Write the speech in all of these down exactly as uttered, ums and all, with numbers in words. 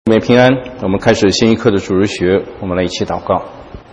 每平安，我们开始新一课的主日学，我们来一起祷告。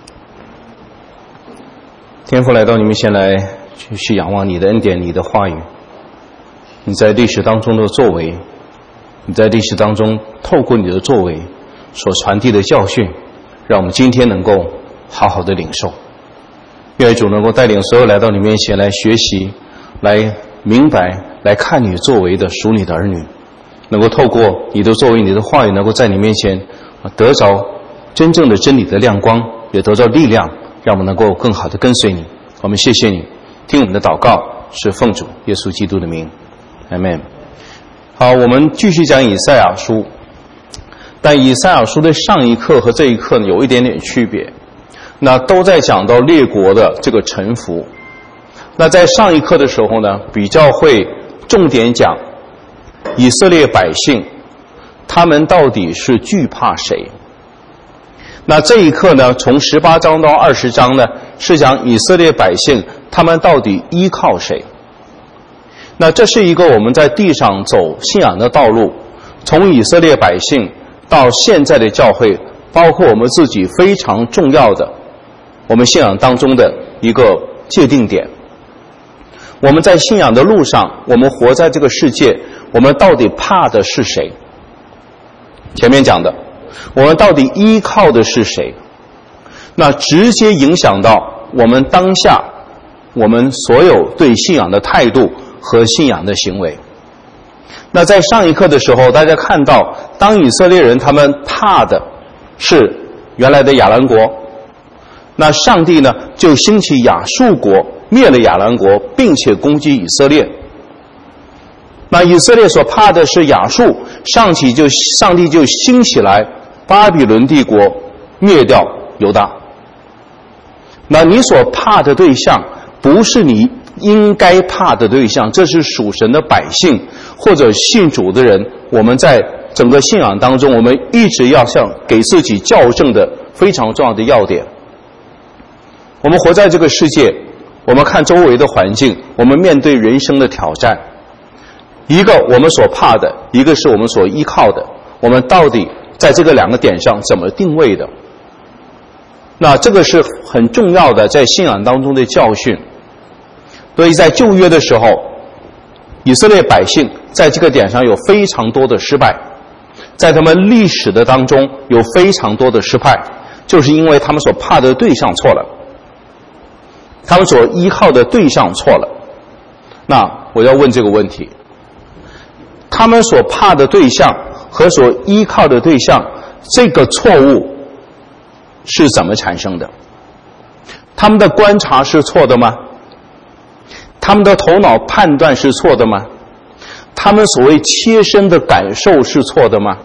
天父来到你们前来，去仰望你的恩典，你的话语，你在历史当中的作为，你在历史当中透过你的作为所传递的教训，让我们今天能够好好的领受。愿主能够带领所有来到你面前来学习，来明白，来看你作为的属你的儿女，能够透过你的作为，你的话语，能够在你面前得着真正的真理的亮光，也得着力量，让我们能够更好的跟随你。我们谢谢你，听我们的祷告是奉主耶稣基督的名，阿们。好，我们继续讲以赛亚书，但以赛亚书的上一课和这一课呢有一点点区别，那都在讲到列国的这个臣服。那在上一课的时候呢，比较会重点讲以色列百姓他们到底是惧怕谁。那这一课呢，从十八章到二十章呢，是讲以色列百姓他们到底依靠谁。那这是一个我们在地上走信仰的道路，从以色列百姓到现在的教会，包括我们自己非常重要的我们信仰当中的一个界定点。我们在信仰的路上，我们活在这个世界，我们到底怕的是谁？前面讲的，我们到底依靠的是谁？那直接影响到我们当下我们所有对信仰的态度和信仰的行为。那在上一课的时候，大家看到当以色列人他们怕的是原来的亚兰国，那上帝呢就兴起亚述国，灭了亚兰国，并且攻击以色列。那以色列所怕的是亚述，上起就上帝就兴起来巴比伦帝国，灭掉犹大。那你所怕的对象不是你应该怕的对象，这是属神的百姓或者信主的人。我们在整个信仰当中，我们一直要向给自己校正的非常重要的要点。我们活在这个世界，我们看周围的环境，我们面对人生的挑战，一个我们所怕的，一个是我们所依靠的，我们到底在这个两个点上怎么定位的？那这个是很重要的在信仰当中的教训。所以在旧约的时候，以色列百姓在这个点上有非常多的失败，在他们历史的当中有非常多的失败，就是因为他们所怕的对象错了，他们所依靠的对象错了。那我要问这个问题，他们所怕的对象和所依靠的对象，这个错误是怎么产生的？他们的观察是错的吗？他们的头脑判断是错的吗？他们所谓切身的感受是错的吗？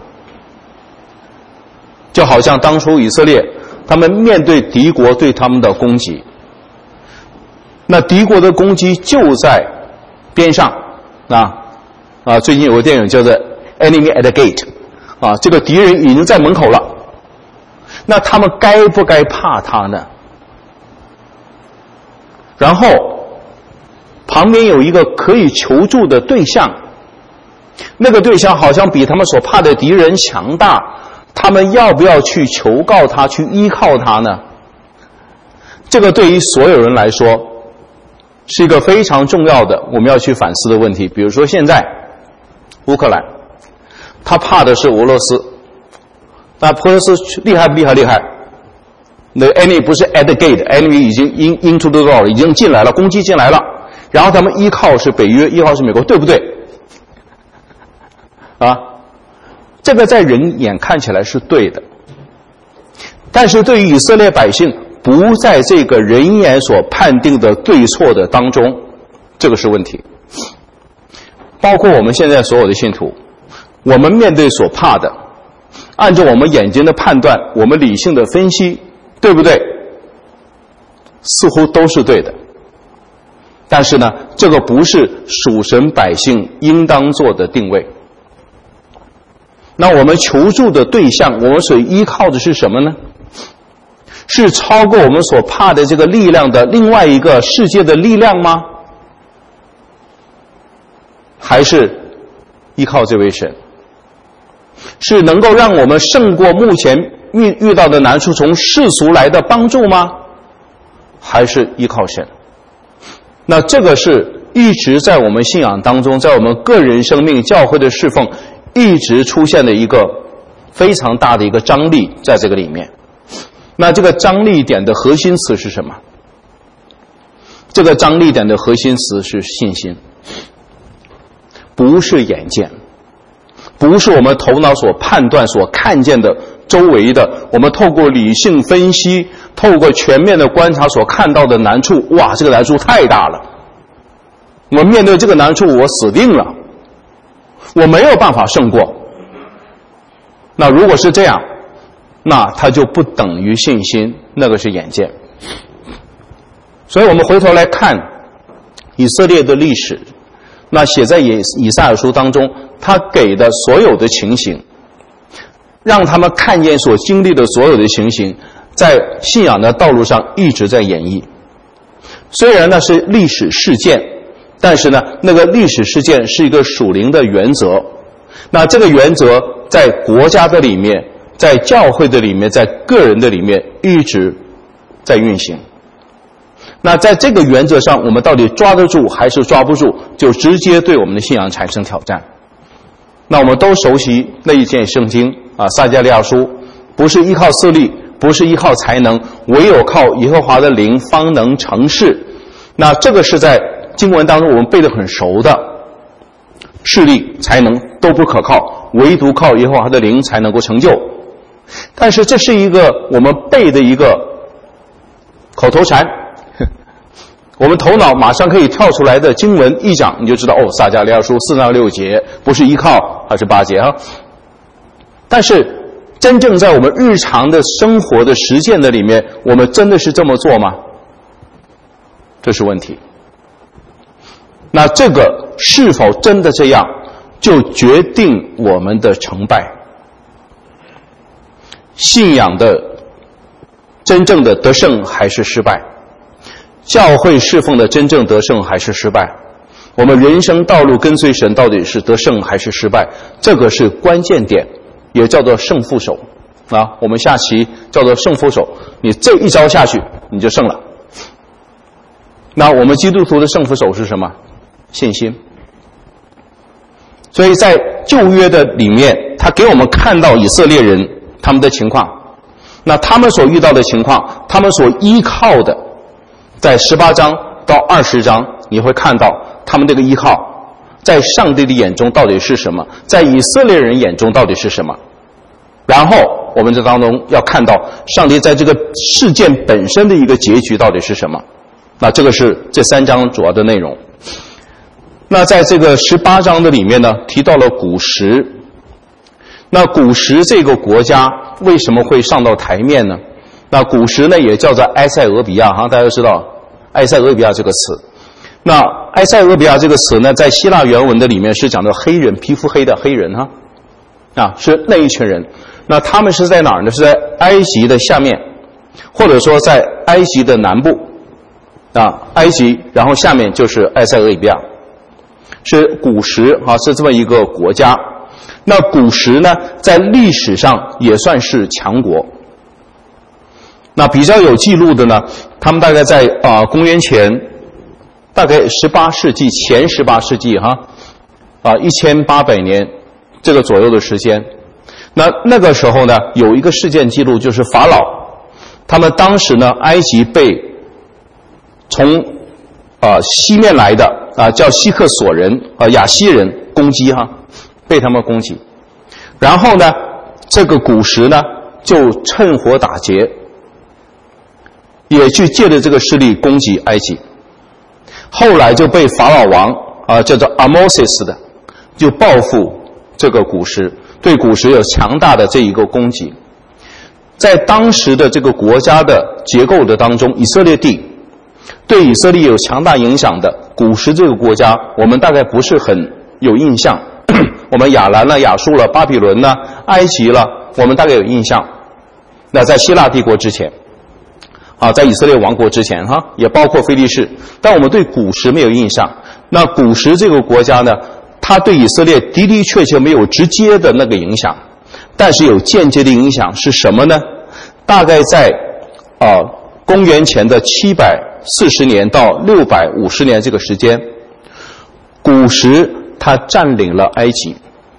就好像当初以色列他们面对敌国对他们的攻击，那敌国的攻击就在边上啊啊！最近有个电影叫做《Enemy at the Gate》啊，这个敌人已经在门口了，那他们该不该怕他呢？然后旁边有一个可以求助的对象，那个对象好像比他们所怕的敌人强大，他们要不要去求告他，去依靠他呢？这个对于所有人来说是一个非常重要的我们要去反思的问题。比如说现在乌克兰，他怕的是俄罗斯，那俄罗斯厉害不厉害？厉害。那 enemy 不是 at the gate， enemy 已经 in into the door， 已经进来了，攻击进来了，然后他们依靠是北约，依靠是美国，对不对？啊，这个在人眼看起来是对的，但是对于以色列百姓不在这个人眼所判定的对错的当中，这个是问题。包括我们现在所有的信徒，我们面对所怕的，按照我们眼睛的判断，我们理性的分析，对不对？似乎都是对的。但是呢，这个不是属神百姓应当做的定位。那我们求助的对象，我们所依靠的是什么呢？是超过我们所怕的这个力量的另外一个世界的力量吗？还是依靠这位神？ 是能够让我们胜过目前遇遇到的难处，从世俗来的帮助吗？还是依靠神？那这个是一直在我们信仰当中，在我们个人生命、教会的侍奉一直出现的一个非常大的一个张力在这个里面。那这个张力点的核心词是什么？这个张力点的核心词是信心，不是眼见，不是我们头脑所判断所看见的周围的，我们透过理性分析，透过全面的观察所看到的难处。哇，这个难处太大了，我面对这个难处我死定了，我没有办法胜过。那如果是这样，那它就不等于信心，那个是眼见。所以我们回头来看以色列的历史，那写在以以赛亚书当中，他给的所有的情形，让他们看见所经历的所有的情形，在信仰的道路上一直在演绎。虽然那是历史事件，但是呢，那个历史事件是一个属灵的原则。那这个原则在国家的里面，在教会的里面，在个人的里面一直在运行。那在这个原则上，我们到底抓得住还是抓不住，就直接对我们的信仰产生挑战。那我们都熟悉那一件圣经啊，撒迦利亚书，不是依靠势力，不是依靠才能，唯有靠耶和华的灵方能成事。那这个是在经文当中我们背得很熟的，势力才能都不可靠，唯独靠耶和华的灵才能够成就。但是这是一个我们背的一个口头禅，我们头脑马上可以跳出来的经文一讲，你就知道哦，撒迦利亚书四章六节不是依靠，还是八节啊？但是真正在我们日常的生活的实践的里面，我们真的是这么做吗？这是问题。那这个是否真的这样，就决定我们的成败。信仰的真正的得胜还是失败？教会侍奉的真正得胜还是失败？我们人生道路跟随神到底是得胜还是失败？这个是关键点，也叫做胜负手啊。我们下棋叫做胜负手，你这一招下去你就胜了。那我们基督徒的胜负手是什么？信心。所以在旧约的里面，他给我们看到以色列人他们的情况，那他们所遇到的情况，他们所依靠的，在十八章到二十章你会看到他们这个依靠在上帝的眼中到底是什么，在以色列人眼中到底是什么。然后我们这当中要看到上帝在这个事件本身的一个结局到底是什么。那这个是这三章主要的内容。那在这个十八章的里面呢，提到了古时。那古时这个国家为什么会上到台面呢？那古时呢也叫做埃塞俄比亚哈，大家都知道埃塞俄比亚这个词。那埃塞俄比亚这个词呢，在希腊原文的里面是讲到黑人，皮肤黑的黑人哈，啊，是那一群人。那他们是在哪儿呢？是在埃及的下面，或者说在埃及的南部啊，埃及，然后下面就是埃塞俄比亚，是古时啊，是这么一个国家。那古时呢，在历史上也算是强国。那比较有记录的呢，他们大概在啊、呃、公元前大概十八世纪前十八世纪哈啊一千八百年这个左右的时间。那那个时候呢，有一个事件记录，就是法老他们当时呢，埃及被从啊、呃、西面来的啊、呃、叫希克索人啊、呃、亚西人攻击哈。被他们攻击，然后呢，这个古时呢就趁火打劫，也去借着这个势力攻击埃及。后来就被法老王啊、呃、叫做阿摩西斯的，就报复这个古时，对古时有强大的这一个攻击。在当时的这个国家的结构的当中，以色列地对以色列有强大影响的古时这个国家，我们大概不是很有印象。我们亚兰了、亚述了、巴比伦了、埃及了，我们大概有印象。那在希腊帝国之前，啊，在以色列王国之前哈，也包括非利士，但我们对古时没有印象。那古时这个国家呢，它对以色列的的确确没有直接的那个影响但是有间接的影响是什么呢？大概在啊、呃、公元前的七百四十年到六百五十年这个时间，古时它占领了埃及。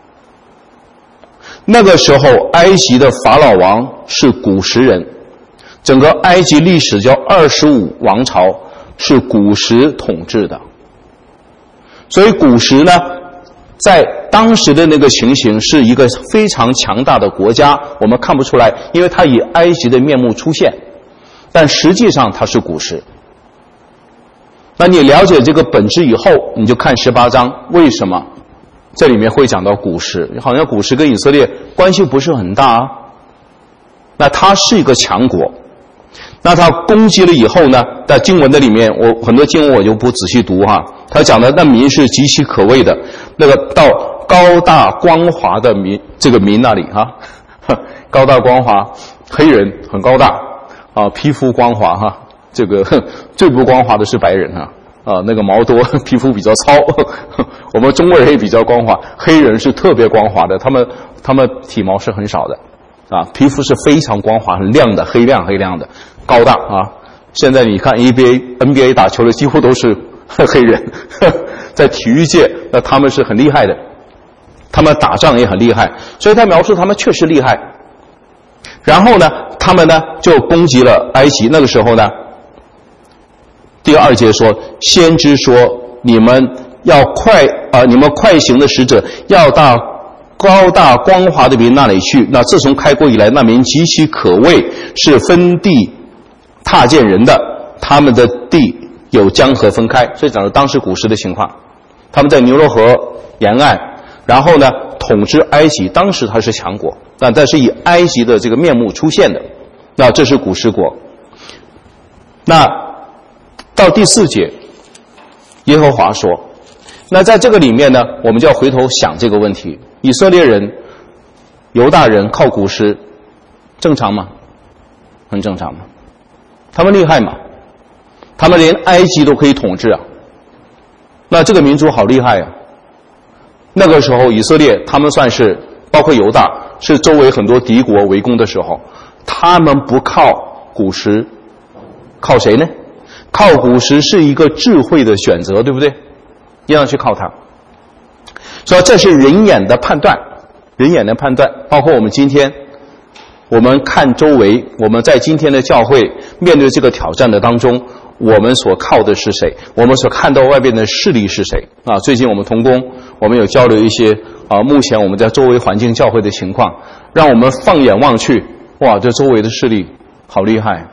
那个时候埃及的法老王是古时人，整个埃及历史叫二十五王朝是古时统治的。所以古时呢，在当时的那个情形是一个非常强大的国家，我们看不出来，因为它以埃及的面目出现，但实际上它是古时。那你了解这个本质以后，你就看十八章，为什么这里面会讲到古时？好像古时跟以色列关系不是很大啊。那它是一个强国，那它攻击了以后呢，在经文的里面，我很多经文我就不仔细读哈。他讲的那民是极其可畏的，那个到高大光滑的民，这个民那里哈，高大光滑，黑人很高大啊，皮肤光滑哈。这个最不光滑的是白人啊，啊，那个毛多，皮肤比较糙。我们中国人也比较光滑，黑人是特别光滑的，他们他们体毛是很少的，啊，皮肤是非常光滑、很亮的，黑亮黑亮的，高大啊。现在你看 N B A、N B A 打球的几乎都是黑人，在体育界，那他们是很厉害的，他们打仗也很厉害，所以他描述他们确实厉害。然后呢，他们呢就攻击了埃及。那个时候呢，第二节说，先知说，你们要快啊、呃，你们快行的使者要到高大光滑的民那里去。那自从开国以来，那民极其可畏，是分地踏见人的，他们的地有江河分开。所以讲的当时古时的情况，他们在尼罗河沿岸，然后呢统治埃及。当时它是强国，但但是以埃及的这个面目出现的，那这是古时国。那到第四节，耶和华说，那在这个里面呢，我们就要回头想这个问题：以色列人、犹大人靠古时，正常吗？很正常吗？他们厉害吗？他们连埃及都可以统治啊！那这个民族好厉害啊！那个时候以色列他们算是，包括犹大，是周围很多敌国围攻的时候，他们不靠古时，靠谁呢？靠古时是一个智慧的选择，对不对？一样去靠它。所以这是人眼的判断，人眼的判断，包括我们今天，我们看周围，我们在今天的教会面对这个挑战的当中，我们所靠的是谁？我们所看到外边的势力是谁？啊，最近我们同工，我们有交流一些啊，目前我们在周围环境教会的情况，让我们放眼望去，哇，这周围的势力好厉害。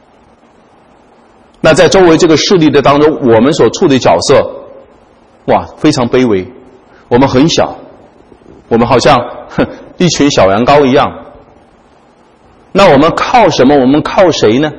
那在周围这个势力的当中，我们所处的角色，哇，非常卑微，我们很小，我们好像哼一群小羊羔一样。那我们靠什么？我们靠谁呢？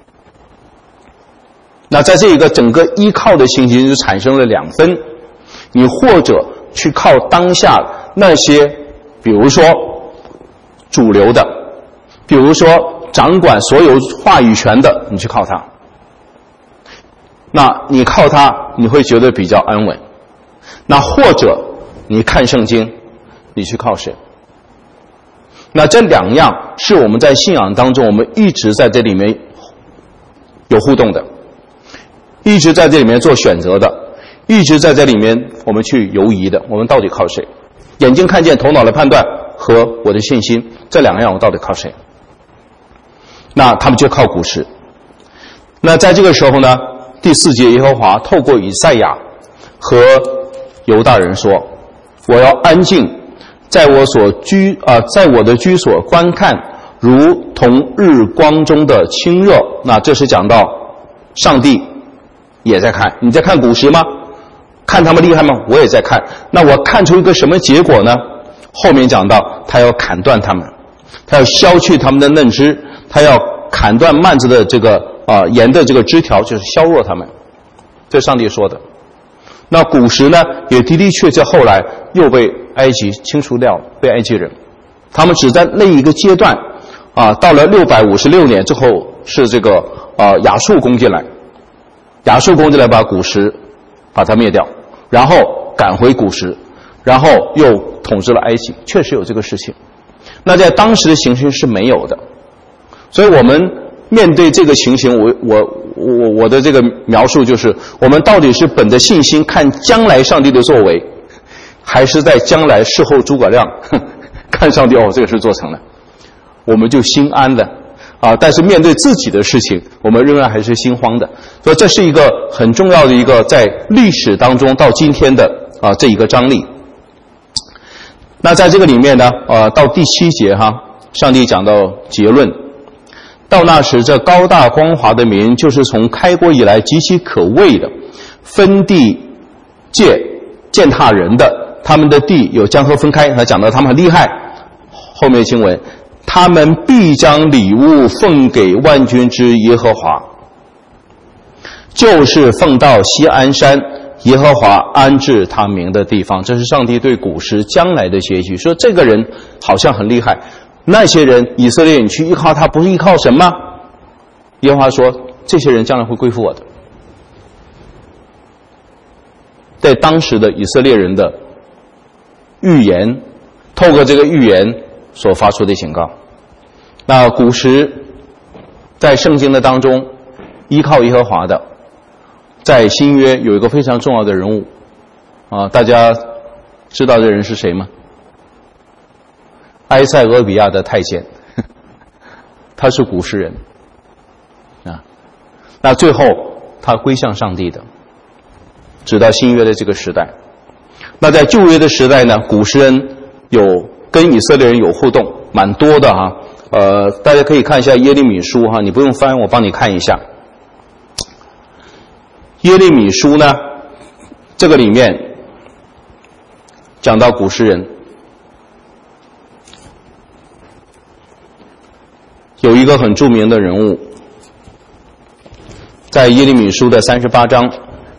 那在这一个整个依靠的情形就产生了两分，你或者去靠当下那些，比如说主流的，比如说掌管所有话语权的，你去靠他。那你靠他，你会觉得比较安稳。那或者你看圣经，你去靠谁？那这两样是我们在信仰当中，我们一直在这里面有互动的，一直在这里面做选择的，一直在这里面我们去犹疑的。我们到底靠谁？眼睛看见，头脑的判断和我的信心，这两样我到底靠谁？那他们就靠古时。那在这个时候呢，第四节耶和华透过以赛亚和犹大人说，我要安静，在我所居啊、呃，在我的居所观看，如同日光中的清热。那这是讲到上帝也在看。你在看古时吗？看他们厉害吗？我也在看。那我看出一个什么结果呢？后面讲到他要砍断他们，他要削去他们的嫩枝，他要砍断蔓子的这个啊、呃、盐的这个枝条，就是削弱他们。这是上帝说的。那古时呢，也的的确确后来又被埃及清除掉，被埃及人，他们只在那一个阶段啊，到了六百五十六年之后，是这个啊亚述攻进来，亚述攻进来把古时把它灭掉，然后赶回古时，然后又统治了埃及，确实有这个事情。 那在当时的情形是没有的。所以我们面对这个情形，我我我我的这个描述就是，我们到底是本着信心看将来上帝的作为，还是在将来事后诸葛亮看上帝哦这个事做成了，我们就心安的啊。但是面对自己的事情，我们仍然还是心慌的。所以这是一个很重要的一个在历史当中到今天的啊这一个张力。那在这个里面呢，呃，到第七节哈，上帝讲到结论。到那时，这高大光华的民，就是从开国以来极其可畏的，分地界践踏人的，他们的地有江河分开。他讲到他们很厉害。后面经文，他们必将礼物奉给万军之耶和华，就是奉到锡安山，耶和华安置他名的地方。这是上帝对古时将来的结局，说这个人好像很厉害，那些人以色列你去依靠他，不是依靠神吗？耶和华说这些人将来会归附我的。在当时的以色列人的预言，透过这个预言所发出的警告。那古时在圣经的当中依靠耶和华的，在新约有一个非常重要的人物啊，大家知道这人是谁吗？埃塞俄比亚的太监，他是古时人啊。那最后他归向上帝的，直到新约的这个时代。那在旧约的时代呢，古时人有跟以色列人有互动，蛮多的哈。呃，大家可以看一下耶利米书哈，你不用翻，我帮你看一下。耶利米书呢，这个里面讲到古时人。有一个很著名的人物，在耶利米书的三十八章，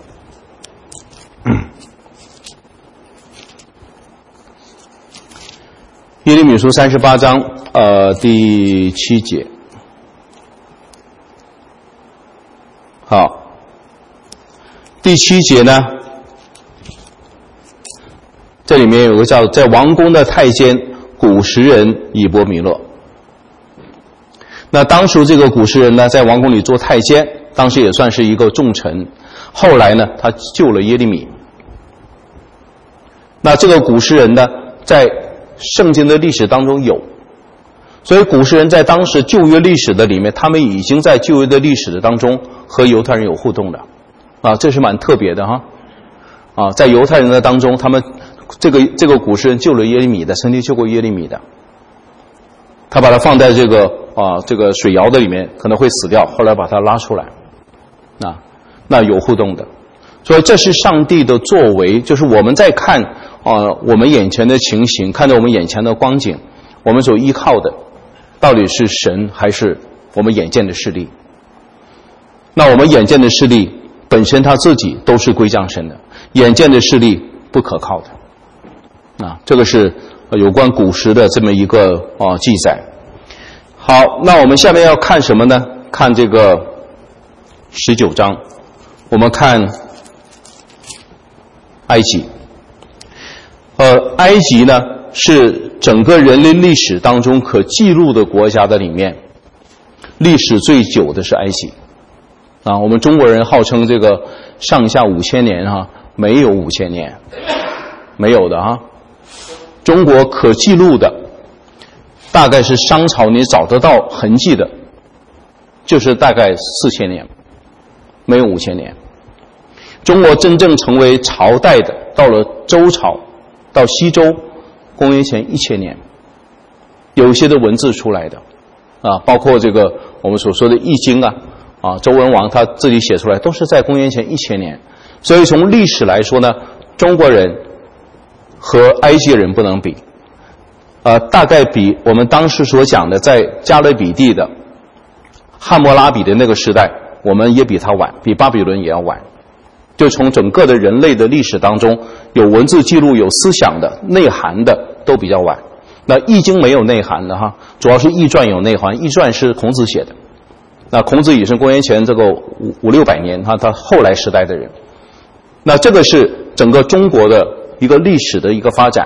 耶利米书三十八章，呃，第七节。好，第七节呢，这里面有个叫在王宫的太监古时人以伯米勒。那当初这个古时人呢，在王宫里做太监，当时也算是一个重臣。后来呢，他救了耶利米。那这个古时人呢，在圣经的历史当中有，所以古时人在当时旧约历史的里面，他们已经在旧约的历史的当中和犹太人有互动的，啊，这是蛮特别的哈。啊，在犹太人的当中，他们这个这个古时人救了耶利米的，曾经救过耶利米的。他把他放在这个啊这个水窑的里面，可能会死掉，后来把他拉出来，啊，那有互动的，所以这是上帝的作为，就是我们在看啊我们眼前的情形，看着我们眼前的光景，我们所依靠的到底是神还是我们眼见的势力？那我们眼见的势力本身他自己都是归降神的，眼见的势力不可靠的，啊，这个是有关古时的这么一个啊记载。好，那我们下面要看什么呢？看这个十九章，我们看埃及。呃，埃及呢是整个人类历史当中可记录的国家的里面，历史最久的是埃及。啊，我们中国人号称这个上下五千年哈，没有五千年，没有的哈。中国可记录的大概是商朝你找得到痕迹的，就是大概四千年，没有五千年。中国真正成为朝代的，到了周朝，到西周，公元前一千年，有一些的文字出来的，啊，包括这个我们所说的《易经》啊，啊，周文王他自己写出来，都是在公元前一千年。所以从历史来说呢，中国人和埃及人不能比，呃，大概比我们当时所讲的在加勒比地的汉谟拉比的那个时代，我们也比他晚，比巴比伦也要晚。就从整个的人类的历史当中，有文字记录、有思想的、内涵的都比较晚。那易经没有内涵的哈，主要是易传有内涵，易传是孔子写的。那孔子也是公元前这个五五六百年，他他后来时代的人。那这个是整个中国的一个历史的一个发展，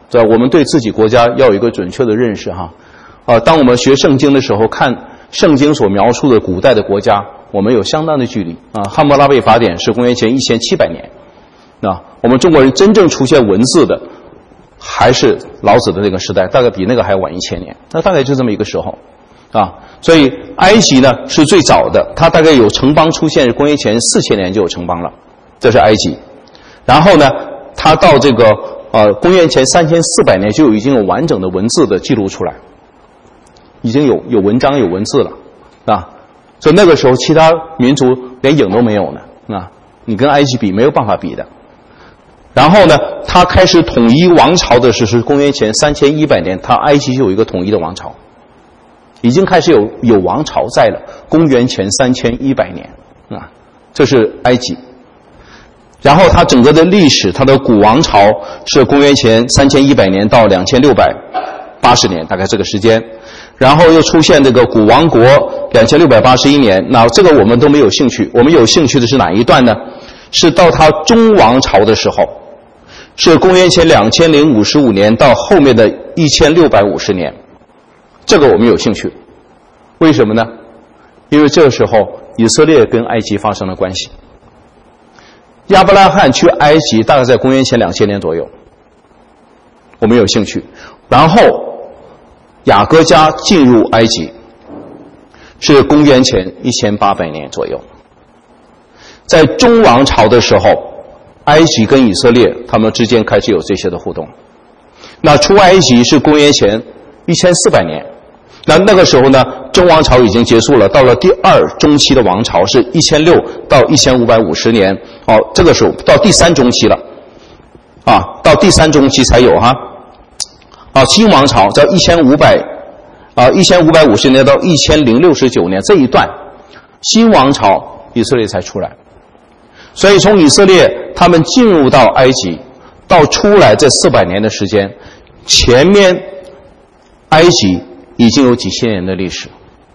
对吧？我们对自己国家要有一个准确的认识哈。呃，当我们学圣经的时候，看圣经所描述的古代的国家，我们有相当的距离啊。汉谟拉比法典是公元前一千七百年，那我们中国人真正出现文字的，还是老子的那个时代，大概比那个还晚一千年。那大概就这么一个时候啊。所以埃及呢是最早的，它大概有城邦出现，公元前四千年就有城邦了，这是埃及。然后呢，它到这个呃公元前三千四百年就已经有完整的文字的记录出来。已经有有文章有文字了啊，所以那个时候其他民族连影都没有呢啊，你跟埃及比没有办法比的。然后呢，他开始统一王朝的时是公元前三千一百年，他埃及就有一个统一的王朝，已经开始有有王朝在了。公元前三千一百年啊，这是埃及。然后它整个的历史，它的古王朝是公元前三千一百年到两千六百八十年，大概这个时间。然后又出现这个古王国两千六百八十一年，那这个我们都没有兴趣，我们有兴趣的是哪一段呢？是到它中王朝的时候，是公元前两千零五十五年到后面的一千六百五十年，这个我们有兴趣。为什么呢？因为这个时候以色列跟埃及发生了关系。亚伯拉罕去埃及大概在公元前两千年左右，我们有兴趣。然后雅各家进入埃及是公元前一千八百年左右。在中王朝的时候，埃及跟以色列他们之间开始有这些的互动。那出埃及是公元前一千四百年，那那个时候呢，中王朝已经结束了，到了第二中期的王朝是一千六到一千五百五十年。哦，这个时候到第三中期了，啊，到第三中期才有哈。啊，新王朝在一千五百啊一千五百五十年到一千零六十九年这一段，新王朝以色列才出来。所以从以色列他们进入到埃及到出来这四百年的时间，前面埃及已经有几千年的历史。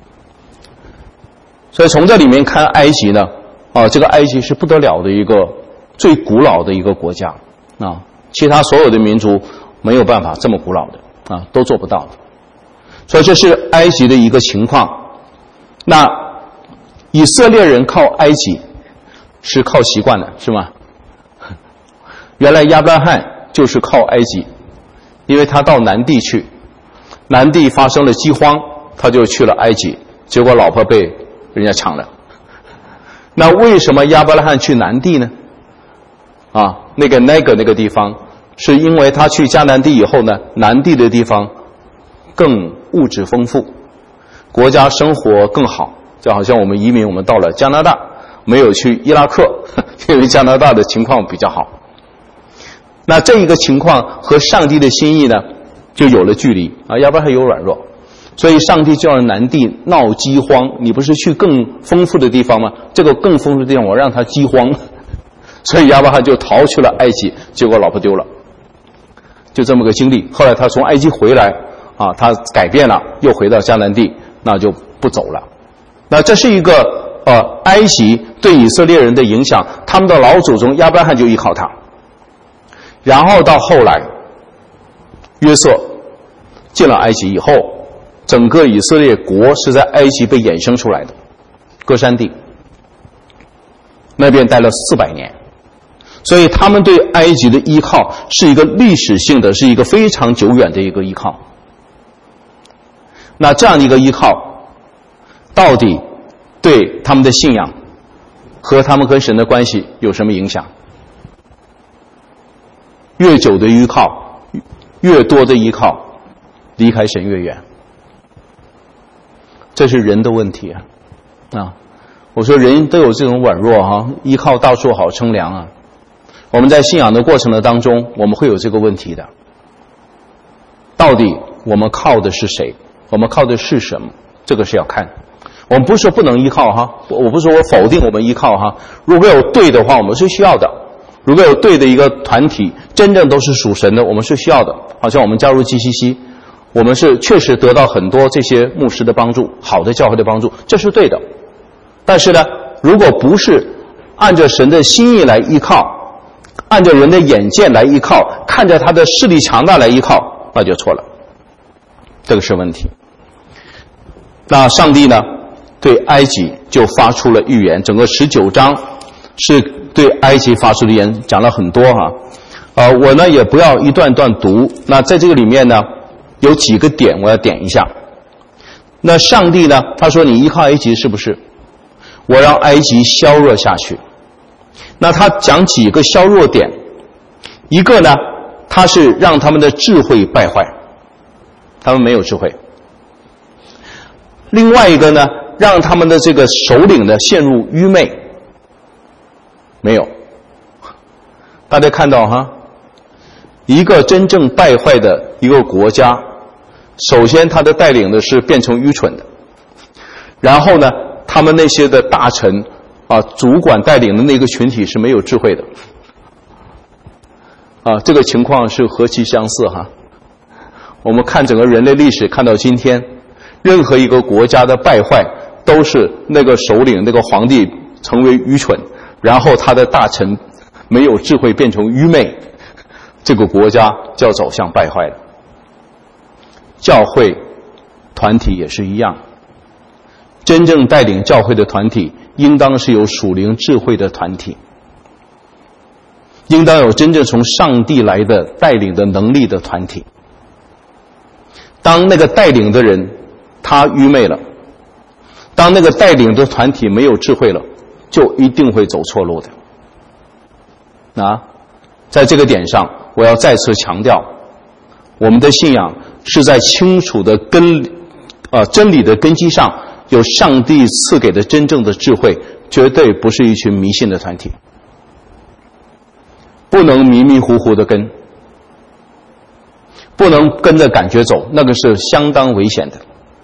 所以从这里面看埃及呢，啊，这个埃及是不得了的一个最古老的一个国家啊，其他所有的民族没有办法这么古老的啊，都做不到的。所以这是埃及的一个情况。那以色列人靠埃及是靠习惯的，是吗？原来亚伯拉罕就是靠埃及，因为他到南地去，南地发生了饥荒，他就去了埃及，结果老婆被人家抢了。那为什么亚伯拉罕去南地呢？啊，那个那个那个地方，是因为他去迦南地以后呢，南地的地方更物质丰富，国家生活更好。就好像我们移民，我们到了加拿大，没有去伊拉克，因为加拿大的情况比较好。那这一个情况和上帝的心意呢，就有了距离啊。亚伯拉罕有软弱，所以上帝就让南地闹饥荒。你不是去更丰富的地方吗？这个更丰富的地方，我让他饥荒，所以亚伯拉罕就逃去了埃及，结果老婆丢了，就这么个经历。后来他从埃及回来啊，他改变了，又回到迦南地，那就不走了。那这是一个呃，埃及对以色列人的影响，他们的老祖宗亚伯拉罕就依靠他。然后到后来，约瑟进了埃及以后，整个以色列国是在埃及被衍生出来的，歌珊地那边待了四百年，所以他们对埃及的依靠是一个历史性的，是一个非常久远的一个依靠。那这样的一个依靠到底对他们的信仰和他们跟神的关系有什么影响？越久的依靠，越多的依靠，离开神越远。这是人的问题啊！啊，我说人都有这种软弱哈、啊，依靠到处好乘凉啊。我们在信仰的过程的当中，我们会有这个问题的。到底我们靠的是谁？我们靠的是什么？这个是要看。我们不是说不能依靠哈，我不是说我否定我们依靠哈。如果有对的话，我们是需要的；如果有对的一个团体，真正都是属神的，我们是需要的。好像我们加入 G C C， 我们是确实得到很多这些牧师的帮助，好的教会的帮助，这是对的。但是呢，如果不是按照神的心意来依靠， 按照人的眼见来依靠，看着他的势力强大来依靠，那就错了，这个是问题。那上帝呢，对埃及就发出了预言，整个十九章是对埃及发出的预言，讲了很多哈。呃，我呢也不要一段段读，那在这个里面呢，有几个点我要点一下。那上帝呢，他说你依靠埃及是不是？我让埃及削弱下去。那他讲几个削弱点，一个呢，他是让他们的智慧败坏，他们没有智慧；另外一个呢，让他们的这个首领呢陷入愚昧，没有。大家看到哈，一个真正败坏的一个国家，首先他的带领的是变成愚蠢的，然后呢，他们那些的大臣啊，主管带领的那个群体是没有智慧的，啊，这个情况是何其相似哈！我们看整个人类历史，看到今天，任何一个国家的败坏，都是那个首领、那个皇帝成为愚蠢，然后他的大臣没有智慧变成愚昧，这个国家就要走向败坏了。教会团体也是一样，真正带领教会的团体应当是有属灵智慧的团体，应当有真正从上帝来的带领的能力的团体。当那个带领的人他愚昧了，当那个带领的团体没有智慧了，就一定会走错路的。啊，在这个点上我要再次强调，我们的信仰是在清楚的根呃真理的根基上有上帝赐给的真正的智慧，绝对不是一群迷信的团体，不能迷迷糊糊的跟，不能跟着感觉走，那个是相当危险的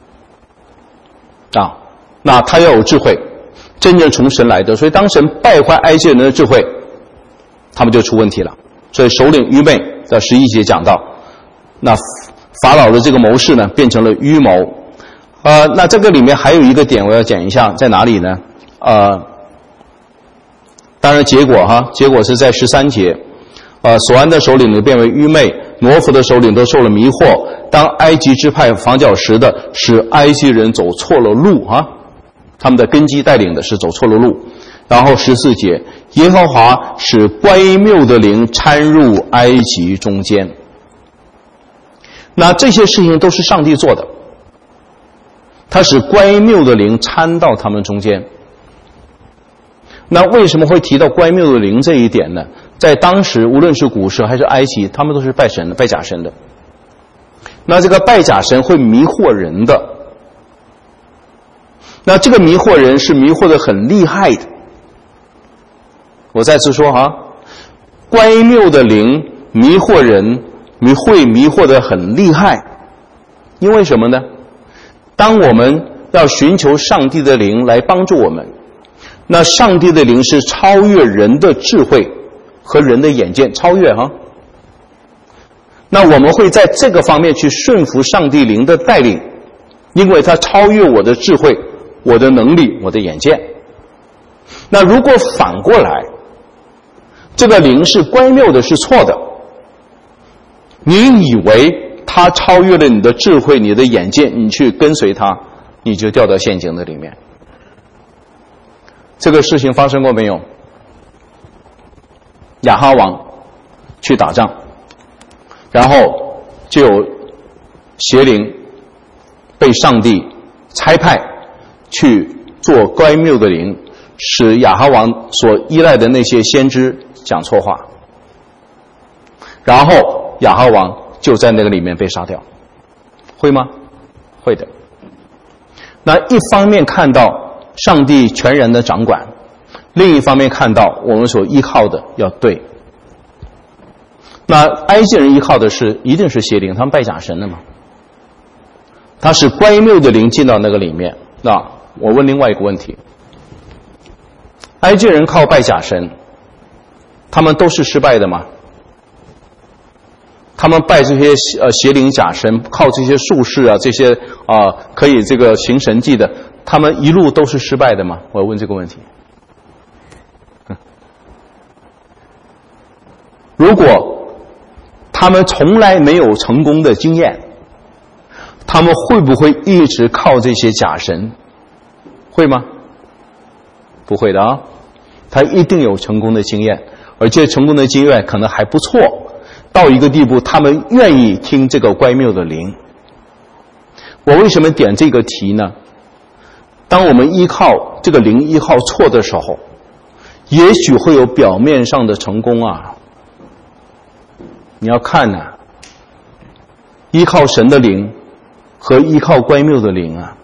啊。那他要有智慧，真正从神来的，所以当神败坏埃及人的智慧，他们就出问题了。所以首领愚昧，在十一节讲到，那法老的这个谋士呢变成了愚谋。呃，那这个里面还有一个点我要讲一下，在哪里呢？呃，当然结果哈，结果是在十三节，呃，索安的首领呢变为愚昧，挪弗的首领都受了迷惑。当埃及支派防角石的，使埃及人走错了路啊，他们的根基带领的是走错了路。然后十四节，耶和华使乖谬的灵掺入埃及中间。那这些事情都是上帝做的，他使乖谬的灵掺到他们中间。那为什么会提到乖谬的灵这一点呢？在当时无论是古时还是埃及，他们都是拜神的，拜假神的。那这个拜假神会迷惑人的，那这个迷惑人是迷惑的很厉害的。我再次说哈，乖谬的灵迷惑人，迷会迷惑的很厉害。因为什么呢？当我们要寻求上帝的灵来帮助我们，那上帝的灵是超越人的智慧和人的眼见，超越哈。那我们会在这个方面去顺服上帝灵的带领，因为它超越我的智慧、我的能力、我的眼见。那如果反过来，这个灵是乖谬的，是错的，你以为他超越了你的智慧、你的眼见，你去跟随他，你就掉到陷阱的里面。这个事情发生过没有？亚哈王去打仗，然后就有邪灵被上帝差派去做乖谬的灵，使亚哈王所依赖的那些先知讲错话，然后亚哈王就在那个里面被杀掉，会吗？会的。那一方面看到上帝全然的掌管，另一方面看到我们所依靠的要对。那埃及人依靠的是一定是邪灵，他们拜假神的嘛，他是乖谬的灵进到那个里面。那我问另外一个问题，埃及人靠拜假神，他们都是失败的吗？他们拜这些呃邪灵假神，靠这些术士啊，这些啊、呃、可以这个行神迹的，他们一路都是失败的吗？我要问这个问题。 如果他们从来没有成功的经验，他们会不会一直靠这些假神？会吗？不会的啊，他一定有成功的经验，而且成功的经验可能还不错，到一个地步他们愿意听这个乖谬的灵。我为什么点这个题呢？当我们依靠这个灵依靠错的时候，也许会有表面上的成功啊。你要看啊，依靠神的灵和依靠乖谬的灵啊，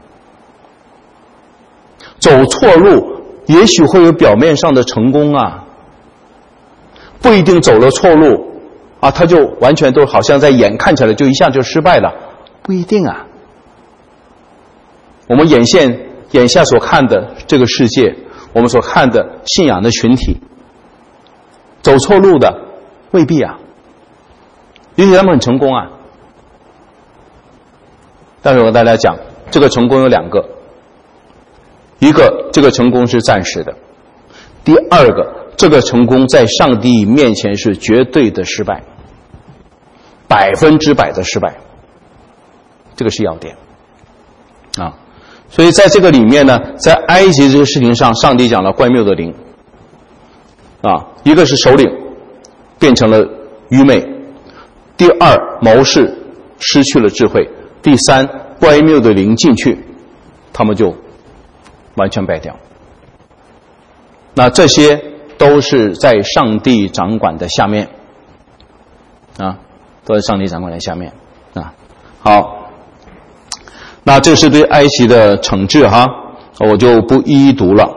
走错路也许会有表面上的成功啊，不一定走了错路啊，他就完全都好像在演，看起来就一下就失败了，不一定啊。我们眼线眼下所看的这个世界，我们所看的信仰的群体，走错路的未必啊，也许他们很成功啊。但是我跟大家讲，这个成功有两个，一个这个成功是暂时的，第二个这个成功在上帝面前是绝对的失败，百分之百的失败，这个是要点啊。所以在这个里面呢，在埃及这个事情上，上帝讲了乖谬的灵啊，一个是首领变成了愚昧，第二谋士失去了智慧，第三乖谬的灵进去，他们就完全败掉。那这些都是在上帝掌管的下面啊，都在上帝掌管的下面啊。好，那这是对埃及的惩治哈，我就不一一读了。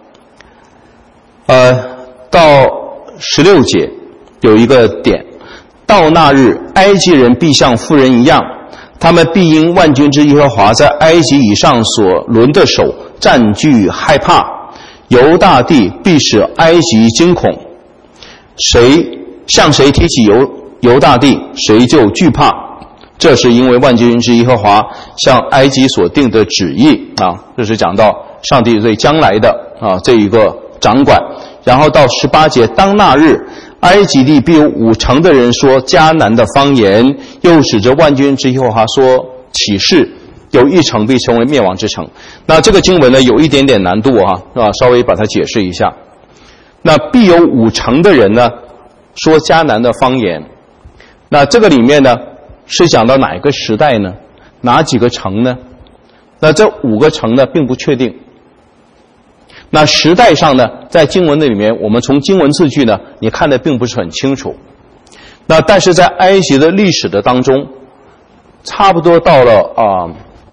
呃，到十六节有一个点，到那日，埃及人必像妇人一样，他们必因万军之耶和华在埃及以上所抡的手占据害怕，犹大地必使埃及惊恐。谁向谁提起犹犹大地，谁就惧怕。这是因为万军之耶和华向埃及所定的旨意啊，这是讲到上帝对将来的啊这一个掌管。然后到十八节，当那日，埃及地必有五成的人说迦南的方言，又使着万军之耶和华说启示，有一城必成为灭亡之城。那这个经文呢有一点点难度啊，是吧？稍微把它解释一下。那必有五成的人呢说迦南的方言，那这个里面呢是讲到哪一个时代呢？哪几个城呢？那这五个城呢并不确定。那时代上呢，在经文的里面，我们从经文字句呢，你看的并不是很清楚。那但是在埃及的历史的当中，差不多到了啊、呃、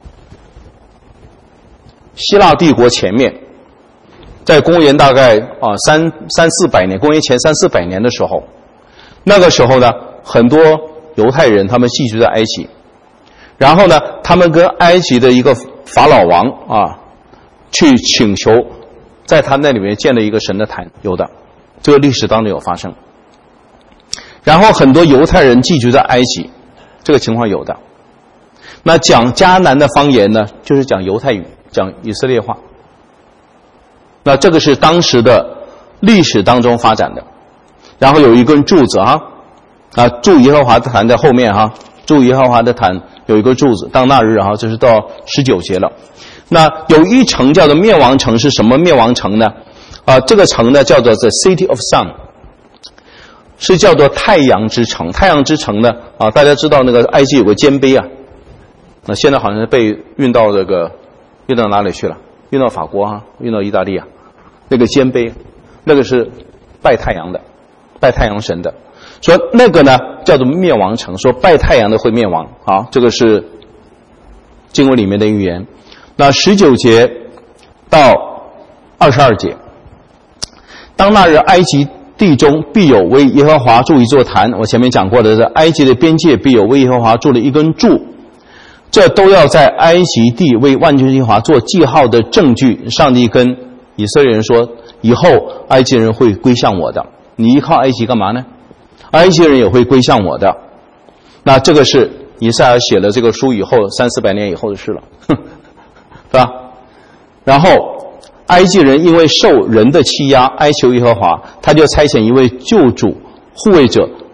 希腊帝国前面，在公元大概啊、呃、三三四百年，公元前三四百年的时候，那个时候呢，很多犹太人他们寄居在埃及，然后呢，他们跟埃及的一个法老王啊，去请求在他那里面建了一个神的坛，有的，这个历史当中有发生。然后很多犹太人寄居在埃及，这个情况有的。那讲迦南的方言呢，就是讲犹太语，讲以色列话。那这个是当时的历史当中发展的。然后有一根柱子啊，啊，住耶和华的坛在后面哈，住耶和华的坛有一个柱子，到那日哈，这是到十九节了。那有一城叫做灭亡城，是什么灭亡城呢？啊，这个城呢叫做 The City of Sun， 是叫做太阳之城。太阳之城呢，啊，大家知道那个埃及有个肩碑啊，那现在好像是被运到这个运到哪里去了？运到法国啊，运到意大利啊，那个肩碑，那个是拜太阳的，拜太阳神的。说那个呢叫做灭亡城，说拜太阳的会灭亡啊，这个是经文里面的预言。那十九节到二十二节，当那日埃及地中必有为耶和华筑一座坛，我前面讲过的是埃及的边界必有为耶和华筑了一根柱，这都要在埃及地为万军耶和华做记号的证据。上帝跟以色列人说，以后埃及人会归向我的，你依靠埃及干嘛呢？埃及人也会归向我的。那这个是以赛亚写了这个书以后三四百年以后的事了，是吧？然后埃及人因为受人的欺压，哀求耶和华，他就差遣一位救主护卫者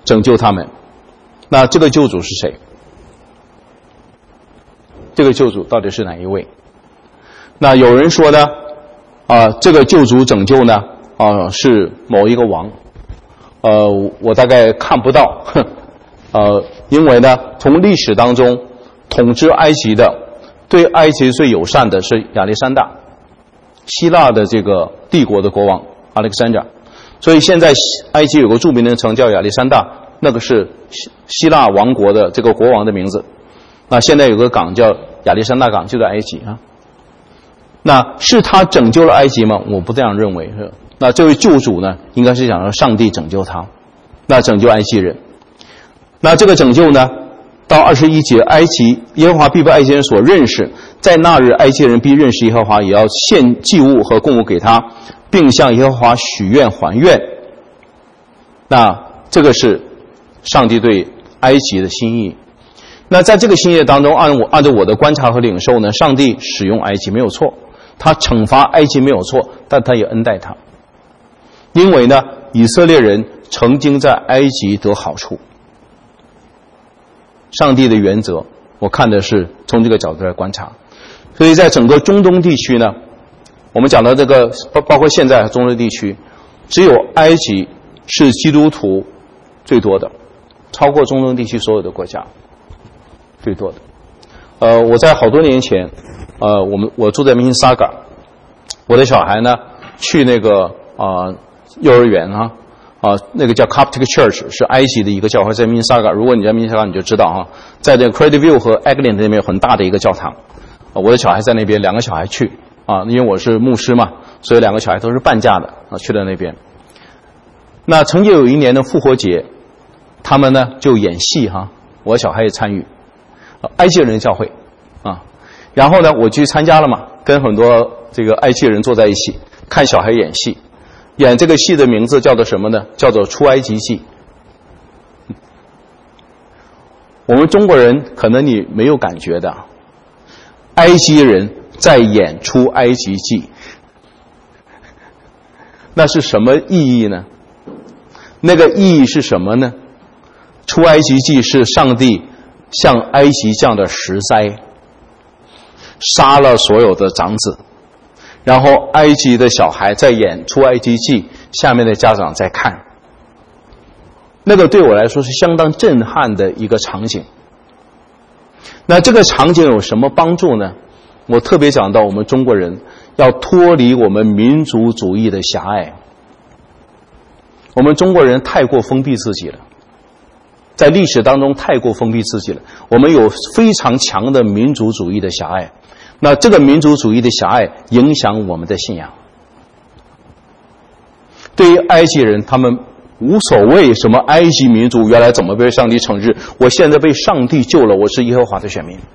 拯救他们。那这个救主是谁？这个救主到底是哪一位？那有人说呢，啊、呃，这个救主拯救呢，啊、呃，是某一个王。呃，我大概看不到，呃，因为呢，从历史当中统治埃及的、对埃及最友善的是亚历山大，希腊的这个帝国的国王 Alexander， 所以现在埃及有个著名的城叫亚历山大，那个是希希腊王国的这个国王的名字。那现在有个港叫亚历山大港，就在埃及啊。那是他拯救了埃及吗？我不这样认为。是那这位救主呢，应该是想让上帝拯救他，那拯救埃及人。那这个拯救呢，到二十一节，埃及耶和华必被埃及人所认识，在那日埃及人必认识耶和华，也要献祭物和供物给他，并向耶和华许愿还愿。那这个是上帝对埃及的心意。那在这个心意当中，按我按照我的观察和领受呢，上帝使用埃及没有错，他惩罚埃及没有错，但他也恩待他。因为呢，以色列人曾经在埃及得好处。上帝的原则，我看的是从这个角度来观察。所以在整个中东地区呢，我们讲到这个，包包括现在中东地区，只有埃及是基督徒最多的，超过中东地区所有的国家最多的。呃，我在好多年前，呃，我们我住在明尼萨嘎，我的小孩呢去那个啊。呃幼儿园啊，啊，那个叫 Coptic Church， 是埃及的一个教会，在明尼萨嘎。如果你在明尼萨嘎，你就知道啊，在这个 Credit View 和 Eglin 那边有很大的一个教堂。啊，我的小孩在那边，两个小孩去啊，因为我是牧师嘛，所以两个小孩都是半价的啊，去了那边。那曾经有一年的复活节，他们呢就演戏哈、啊，我小孩也参与，啊、埃及人的教会啊，然后呢我去参加了嘛，跟很多这个埃及人坐在一起看小孩演戏。演这个戏的名字叫做什么呢？叫做《出埃及记》。我们中国人可能你没有感觉的，埃及人在演《出埃及记》，那是什么意义呢？那个意义是什么呢？《出埃及记》是上帝向埃及降的十灾，杀了所有的长子。然后埃及的小孩在演出埃及记，下面的家长在看。那个对我来说是相当震撼的一个场景。那这个场景有什么帮助呢？我特别讲到我们中国人要脱离我们民族主义的狭隘。我们中国人太过封闭自己了，在历史当中太过封闭自己了，我们有非常强的民族主义的狭隘。那这个民族主义的狭隘影响我们的信仰。对于埃及人，他们无所谓什么埃及民族原来怎么被上帝惩治，我现在被上帝救了，我是耶和华的选民，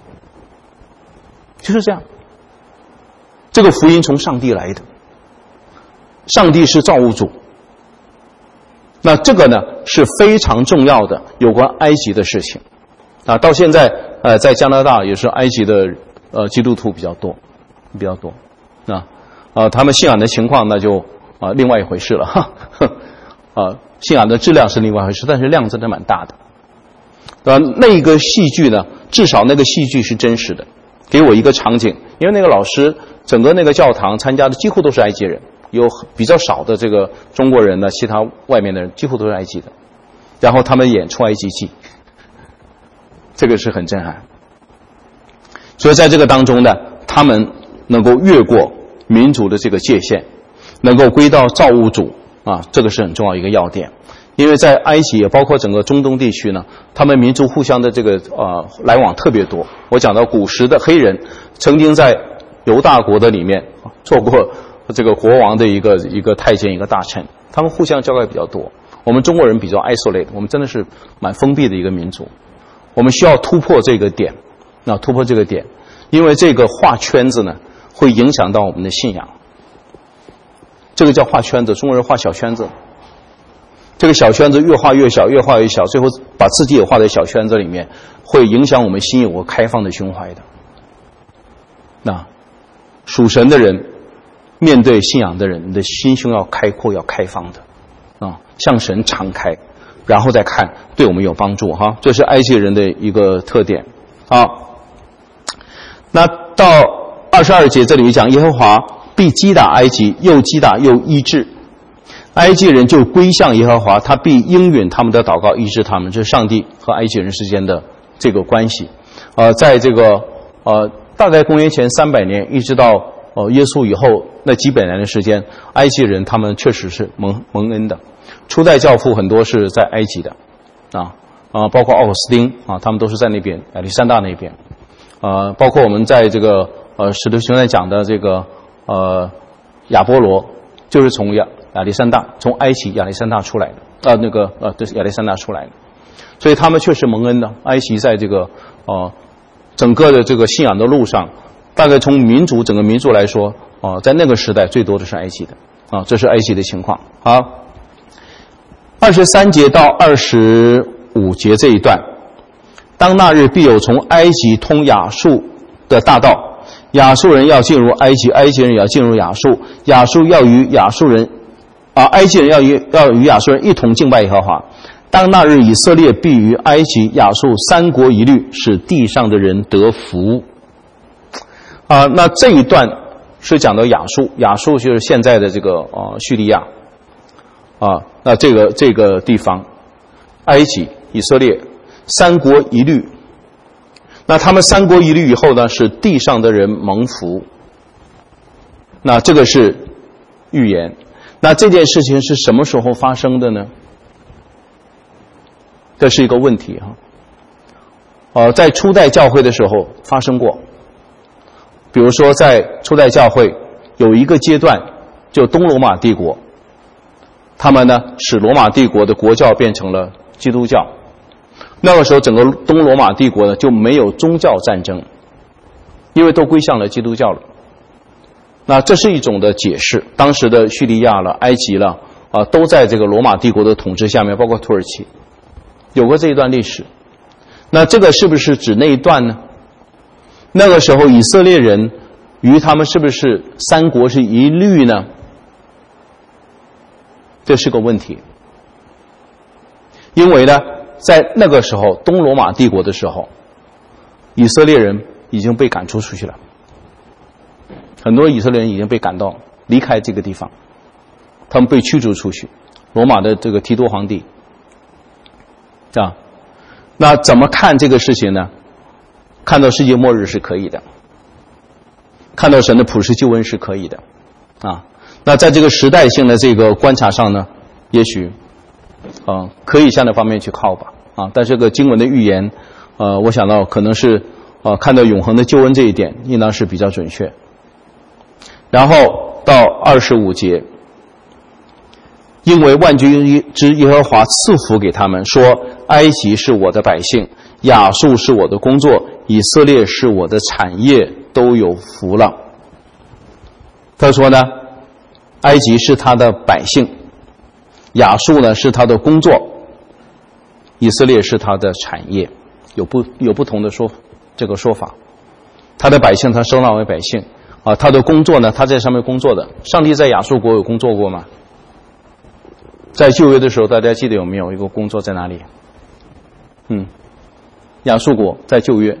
就是这样。这个福音从上帝来的，上帝是造物主。那这个呢是非常重要的有关埃及的事情啊。到现在呃，在加拿大也是埃及的呃基督徒比较多，比较多啊，呃，他们信仰的情况那就啊、呃、另外一回事了哈，啊，信仰的质量是另外一回事，但是量真的蛮大的。呃，那个戏剧呢，至少那个戏剧是真实的，给我一个场景，因为那个老师整个那个教堂参加的几乎都是埃及人，有比较少的这个中国人呢，其他外面的人几乎都是埃及的，然后他们演出埃及记，这个是很震撼。所以在这个当中呢，他们能够越过民族的这个界限，能够归到造物主啊，这个是很重要一个要点。因为在埃及也包括整个中东地区呢，他们民族互相的这个呃来往特别多。我讲到古时的黑人曾经在犹大国的里面做过这个国王的一个一个太监一个大臣，他们互相交流比较多。我们中国人比较 isolate， 我们真的是蛮封闭的一个民族，我们需要突破这个点。那突破这个点，因为这个画圈子呢，会影响到我们的信仰。这个叫画圈子，中国人画小圈子，这个小圈子越画越小，越画越小，最后把自己也画在小圈子里面，会影响我们心有个开放的胸怀的。那属神的人，面对信仰的人，你的心胸要开阔，要开放的啊，向神敞开。 然后再看对我们有帮助哈。这是埃及人的一个特点。好，那到二十二节这里讲，耶和华必击打埃及，又击打又医治。埃及人就归向耶和华，他必应允他们的祷告，医治他们。这是上帝和埃及人之间的这个关系。呃，在这个呃大概公元前三百年，一直到呃耶稣以后那几百年的时间，埃及人他们确实是蒙蒙恩的。初代教父很多是在埃及的，啊啊，包括奥古斯丁啊，他们都是在那边亚历山大那边。呃，包括我们在这个呃使徒行传讲的这个呃亚波罗，就是从亚亚历山大，从埃及亚历山大出来的，呃那个呃对，亚历山大出来的，所以他们确实蒙恩的。埃及在这个呃整个的这个信仰的路上，大概从民族整个民族来说，呃在那个时代最多的是埃及的啊，这是埃及的情况。好，二十三节到二十五节这一段。当那日，必有从埃及通亚述的大道，亚述人要进入埃及，埃及人也要进入亚述，亚述要与亚述人，啊，埃及人要与要与亚述人一同敬拜耶和华。当那日，以色列必于埃及、亚述三国一律，使地上的人得福。啊，那这一段是讲到亚述，亚述就是现在的这个呃叙利亚，啊，那这个这个地方，埃及、以色列。三国一律，那他们三国一律以后呢，使地上的人蒙福。那这个是预言。那这件事情是什么时候发生的呢？这是一个问题哈。呃，在初代教会的时候发生过，比如说在初代教会有一个阶段，就东罗马帝国，他们呢使罗马帝国的国教变成了基督教。那个时候，整个东罗马帝国呢就没有宗教战争，因为都归向了基督教了。那这是一种的解释。当时的叙利亚了、埃及了啊，都在这个罗马帝国的统治下面，包括土耳其，有过这一段历史。那这个是不是指那一段呢？那个时候以色列人与他们是不是三国是一律呢？这是个问题。因为呢，在那个时候，东罗马帝国的时候，以色列人已经被赶出出去了，很多以色列人已经被赶到离开这个地方，他们被驱逐出去。罗马的这个提多皇帝，啊，那怎么看这个事情呢？看到世界末日是可以的，看到神的普世救恩是可以的，啊，那在这个时代性的这个观察上呢，也许。呃，可以向那方面去靠吧，啊，但这个经文的预言，呃，我想到可能是，呃，看到永恒的救恩这一点，应当是比较准确。然后到二十五节，因为万军之耶和华赐福给他们，说：埃及是我的百姓，亚述是我的工作，以色列是我的产业，都有福了。他说呢，埃及是他的百姓。亚述呢是他的工作，以色列是他的产业，有不有不同的说这个说法。他的百姓他收纳为百姓啊，他的工作呢他在上面工作的。上帝在亚述国有工作过吗？在旧约的时候，大家记得有没有一个工作在哪里？嗯，亚述国在旧约，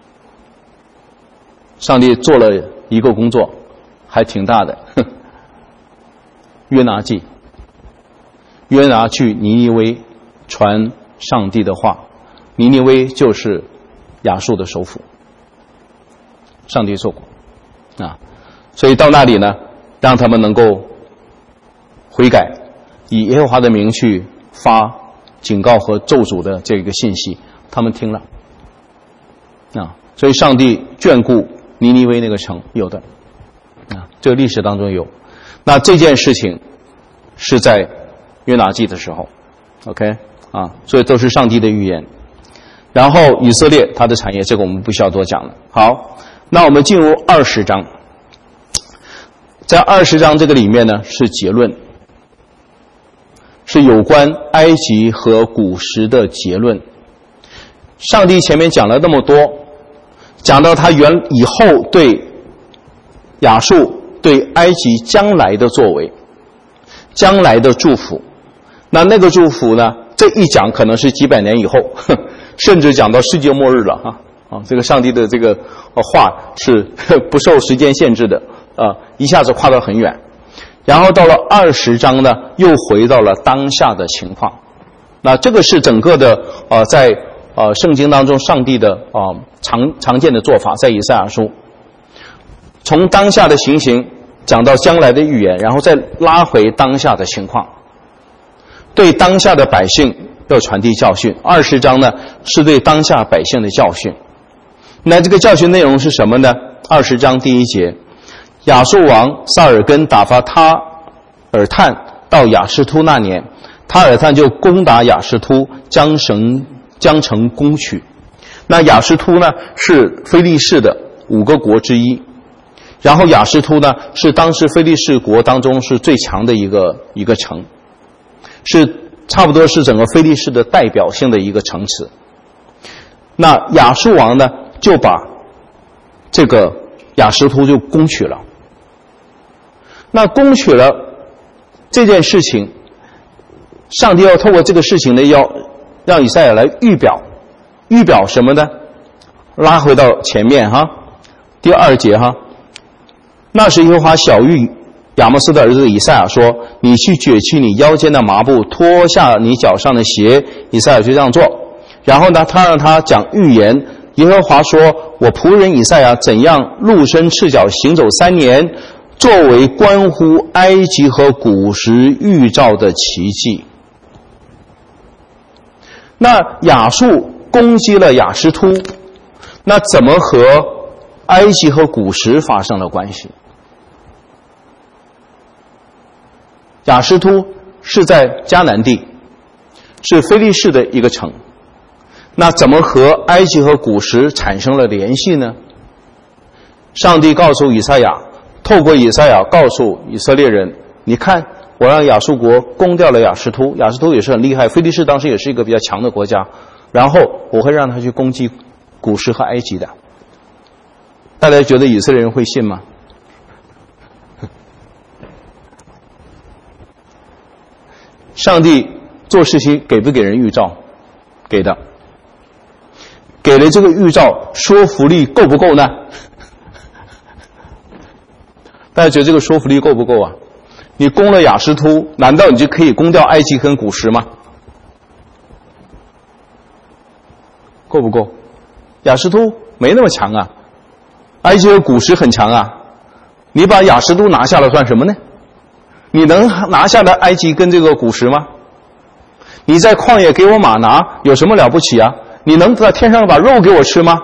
上帝做了一个工作，还挺大的，呵约拿记。约拿去尼尼微传上帝的话，尼尼微就是亚述的首府，上帝做过啊，所以到那里呢，让他们能够悔改，以耶和华的名去发警告和咒诅的这个信息，他们听了啊，所以上帝眷顾尼尼微那个城，有的啊，这个历史当中有。那这件事情是在约拿记的时候 ，OK 啊，所以都是上帝的预言。然后以色列它的产业，这个我们不需要多讲了。好，那我们进入二十章，在二十章这个里面呢是结论，是有关埃及和古时的结论。上帝前面讲了那么多，讲到他原以后对亚述、对埃及将来的作为，将来的祝福。那那个祝福呢， 这一讲可能是几百年以后，甚至讲到世界末日了啊啊！这个上帝的这个话是不受时间限制的啊，一下子跨到很远。然后到了二十章呢，又回到了当下的情况。那这个是整个的呃，在呃圣经当中上帝的啊、呃、常常见的做法，在以赛亚书，从当下的情形讲到将来的预言，然后再拉回当下的情况，对当下的百姓要传递教训。二十章呢是对当下百姓的教训。那这个教训内容是什么呢？二十章第一节，亚述王萨尔根打发他尔探到亚实突那年，他尔探就攻打亚实突，将城将城攻取。那亚实突呢是非利士的五个国之一，然后亚实突呢是当时非利士国当中是最强的一个一个城，是差不多是整个非利士的代表性的一个城池。那亚述王呢就把这个亚实突就攻取了。那攻取了这件事情，上帝要透过这个事情呢，要让以赛亚来预表，预表什么呢？拉回到前面哈，第二节哈。那时耶和华晓谕亚摩斯的儿子以赛亚说：“你去解去你腰间的麻布，脱下你脚上的鞋。”以赛亚就这样做。然后呢，他让他讲预言。耶和华说：“我仆人以赛亚怎样露身赤脚行走三年，作为关乎埃及和古时预兆的奇迹。”那亚述攻击了亚实突，那怎么和埃及和古时发生了关系？亚实突是在迦南地，是非利士的一个城，那怎么和埃及和古时产生了联系呢？上帝告诉以赛亚，透过以赛亚告诉以色列人，你看，我让亚述国攻掉了亚实突，亚实突也是很厉害，非利士当时也是一个比较强的国家，然后我会让他去攻击古时和埃及的。大家觉得以色列人会信吗？上帝做事情给不给人预兆？给的。给了这个预兆，说服力够不够呢？大家觉得这个说服力够不够啊？你攻了亚实突，难道你就可以攻掉埃及跟古时吗？够不够？亚实突没那么强啊，埃及和古时很强啊。你把亚实突拿下了算什么呢？你能拿下来埃及跟这个古时吗？你在旷野给我马拿，有什么了不起啊？你能在天上把肉给我吃吗？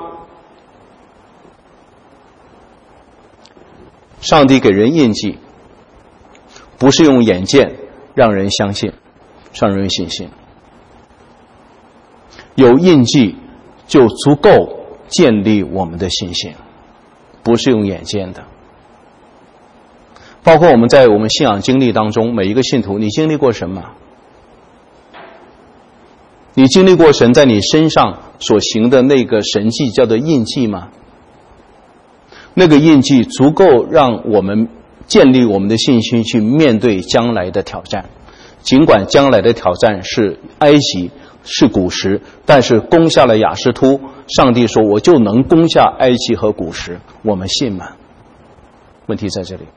上帝给人印记，不是用眼见让人相信，让人信心。有印记就足够建立我们的信心，不是用眼见的。包括我们在我们信仰经历当中，每一个信徒，你经历过什么？你经历过神在你身上所行的那个神迹叫做印记吗？那个印记足够让我们建立我们的信心去面对将来的挑战。尽管将来的挑战是埃及，是古时，但是攻下了亚实突，上帝说我就能攻下埃及和古时，我们信吗？问题在这里。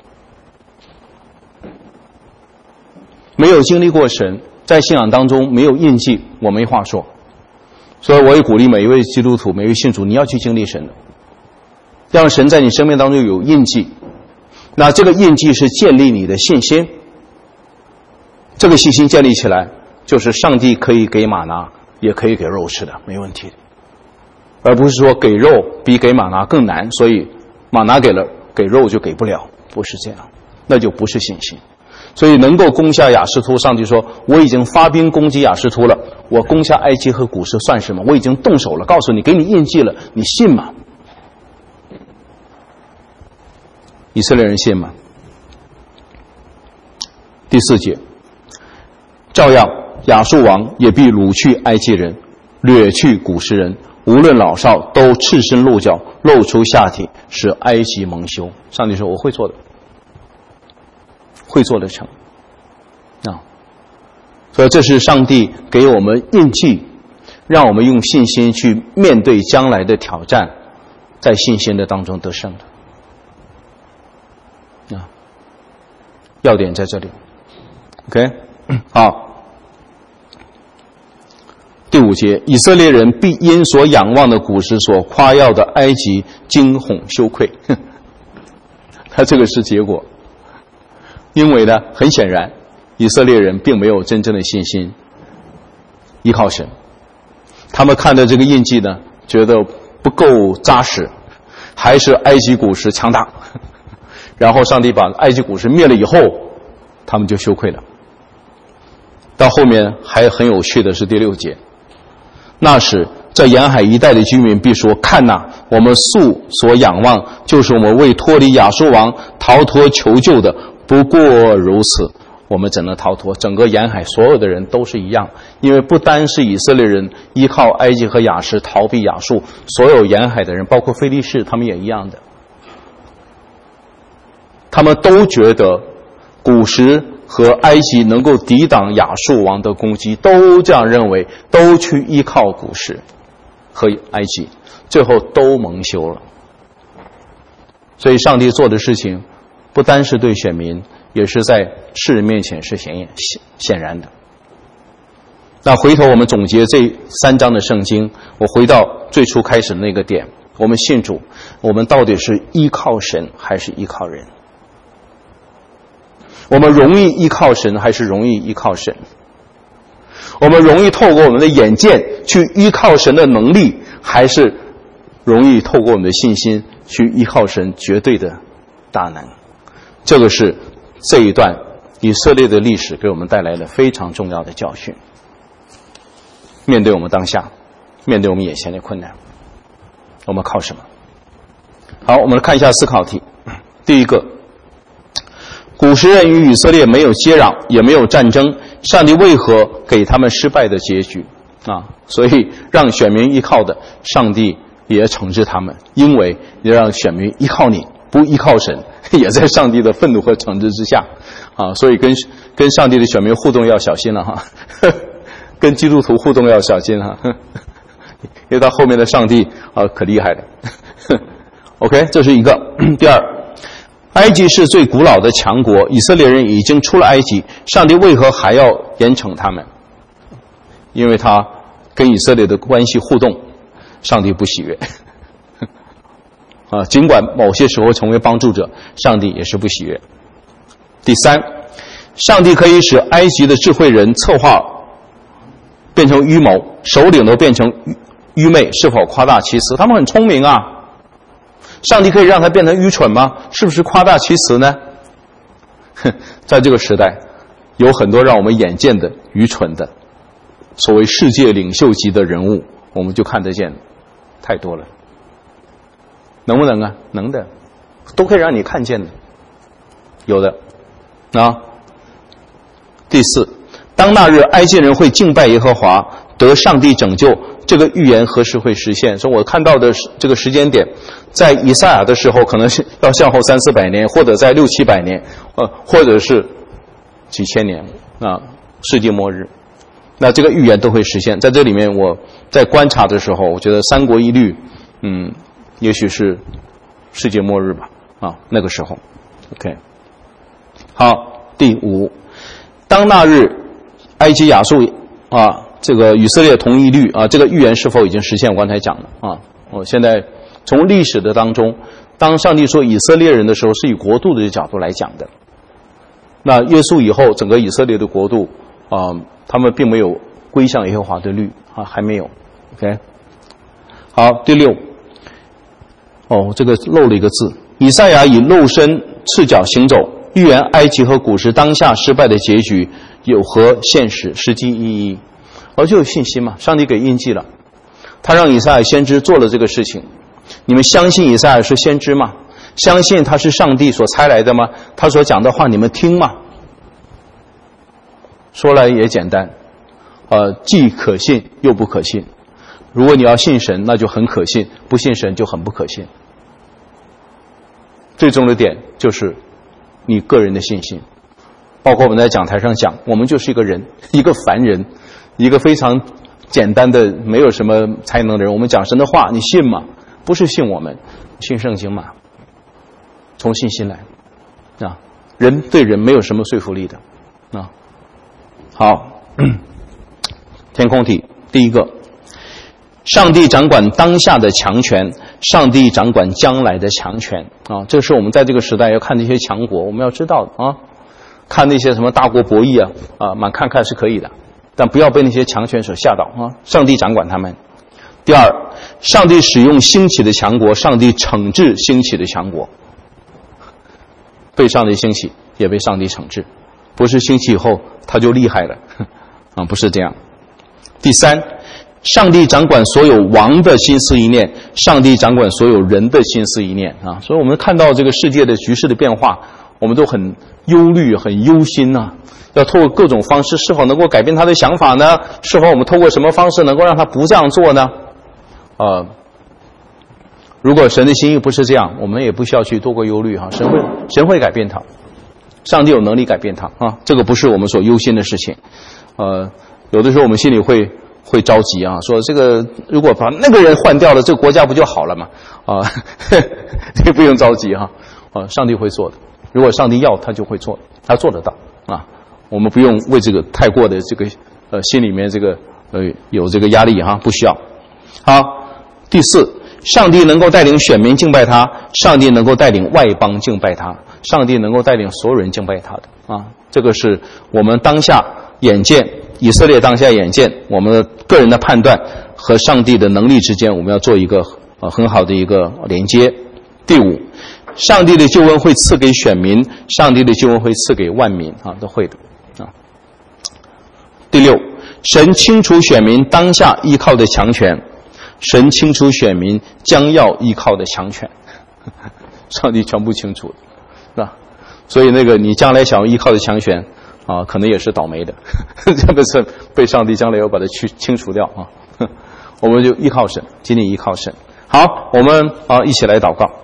没有经历过神，在信仰当中没有印记，我没话说。所以我也鼓励每一位基督徒，每一位信主，你要去经历神的，让神在你生命当中有印记。那这个印记是建立你的信心，这个信心建立起来，就是上帝可以给马拿，也可以给肉吃的，没问题的。而不是说给肉比给马拿更难，所以马拿给了，给肉就给不了，不是这样，那就不是信心。所以能够攻下亚实突，上帝说我已经发兵攻击亚实突了，我攻下埃及和古时算什么？我已经动手了，告诉你，给你印记了，你信吗？以色列人信吗？第四节，照样亚述王也必掳去埃及人，掠去古时人，无论老少都赤身露脚，露出下体，使埃及蒙羞。上帝说我会做的，会做得成啊！ 所以这是上帝给我们印记，让我们用信心去面对将来的挑战，在信心的当中得胜的。啊，要点在这里。OK， 好。第五节，以色列人必因所仰望的古时所夸耀的埃及惊恐羞愧。他这个是结果，因为呢，很显然，以色列人并没有真正的信心依靠神，他们看的这个印记呢，觉得不够扎实，还是埃及古时强大。然后上帝把埃及古时灭了以后，他们就羞愧了。到后面还很有趣的是第六节，那时在沿海一带的居民必说，看哪，我们素所仰望，就是我们为脱离亚述王逃脱求救的，不过如此，我们怎能逃脱？整个沿海所有的人都是一样，因为不单是以色列人依靠埃及和亚实逃避亚述，所有沿海的人，包括非利士，他们也一样的，他们都觉得古时和埃及能够抵挡亚述王的攻击，都这样认为，都去依靠古时和埃及，最后都蒙羞了。所以上帝做的事情不单是对选民，也是在世人面前是显显然的。那回头我们总结这三章的圣经，我回到最初开始的那个点，我们信主，我们到底是依靠神还是依靠人？我们容易依靠神还是容易依靠神？我们容易透过我们的眼见去依靠神的能力，还是容易透过我们的信心去依靠神绝对的大能？这个是这一段以色列的历史给我们带来的非常重要的教训。面对我们当下，面对我们眼前的困难，我们靠什么？好，我们来看一下思考题。第一个，古时人与以色列没有接壤，也没有战争，上帝为何给他们失败的结局啊？所以让选民依靠的，上帝也惩治他们，因为你让选民依靠你，不依靠神，也在上帝的愤怒和惩治之下啊。所以跟跟上帝的选民互动要小心了哈，跟基督徒互动要小心哈，因为到后面的上帝啊可厉害了。OK， 这是一个。第二，埃及是最古老的强国，以色列人已经出了埃及，上帝为何还要严惩他们？因为他跟以色列的关系互动，上帝不喜悦。啊，尽管某些时候成为帮助者，上帝也是不喜悦。第三，上帝可以使埃及的智慧人策划变成愚谋，首领都变成愚昧，是否夸大其词？他们很聪明啊，上帝可以让他变成愚蠢吗？是不是夸大其词呢？在这个时代，有很多让我们眼见的愚蠢的所谓世界领袖级的人物，我们就看得见太多了。能不能啊？能的，都可以让你看见的，有的啊。第四，当那日埃及人会敬拜耶和华，得上帝拯救，这个预言何时会实现？说我看到的这个时间点，在以赛亚的时候可能是要向后三四百年，或者在六七百年，呃，或者是几千年啊，世界末日。那这个预言都会实现。在这里面，我在观察的时候，我觉得三国一律，嗯，也许是世界末日吧，啊，那个时候 ，OK。好，第五，当那日埃及亚述啊，这个以色列同一律啊，这个预言是否已经实现？我刚才讲了啊，我现在从历史的当中，当上帝说以色列人的时候，是以国度的角度来讲的。那耶稣以后，整个以色列的国度啊，他们并没有归向耶和华的律啊，还没有 ，OK。好，第六。哦，这个漏了一个字。以赛亚以肉身赤脚行走，预言埃及和古时当下失败的结局有何现实实际意义？而就有信心嘛，上帝给印记了，他让以赛亚先知做了这个事情。你们相信以赛亚是先知吗？相信他是上帝所差来的吗？他所讲的话你们听吗？说来也简单，呃，既可信又不可信。如果你要信神，那就很可信；不信神就很不可信。最终的点就是你个人的信心。 包括我们在讲台上讲，我们就是一个人，一个凡人，一个非常简单的没有什么才能的人。我们讲神的话，你信吗？不是信我们，信圣经嘛，从信心来啊。人对人没有什么说服力的啊。好，天空体第一个，上帝掌管当下的强权，上帝掌管将来的强权啊。这是我们在这个时代要看这些强国，我们要知道的啊。看那些什么大国博弈啊，啊，满看看是可以的，但不要被那些强权所吓到啊！上帝掌管他们。第二，上帝使用兴起的强国，上帝惩治兴起的强国。被上帝兴起，也被上帝惩治，不是兴起以后他就厉害了啊，不是这样。第三，上帝掌管所有王的心思意念，上帝掌管所有人的心思意念啊！所以我们看到这个世界的局势的变化，我们都很忧虑、很忧心呐、啊。要透过各种方式，是否能够改变他的想法呢？是否我们透过什么方式能够让他不这样做呢？呃，如果神的心意不是这样，我们也不需要去多过忧虑哈。神会神会改变他，上帝有能力改变他啊，这个不是我们所忧心的事情。呃，有的时候我们心里会会着急啊，说这个如果把那个人换掉了，这个国家不就好了吗？啊，这个不用着急哈，啊，上帝会做的。如果上帝要，他就会做，他做得到啊。我们不用为这个太过的这个呃心里面这个呃有这个压力哈，不需要。好，第四，上帝能够带领选民敬拜他，上帝能够带领外邦敬拜他，上帝能够带领所有人敬拜他的啊。这个是我们当下眼见，以色列当下眼见，我们的个人的判断和上帝的能力之间，我们要做一个呃很好的一个连接。第五，上帝的救恩会赐给选民，上帝的救恩会赐给万民啊，都会的啊。第六，神清除选民当下依靠的强权，神清除选民将要依靠的强权，上帝全部清除的，啊，所以那个你将来想要依靠的强权啊，可能也是倒霉的，这个是被上帝将来要把它去清除掉啊。我们就依靠神，尽力依靠神。好，我们啊一起来祷告。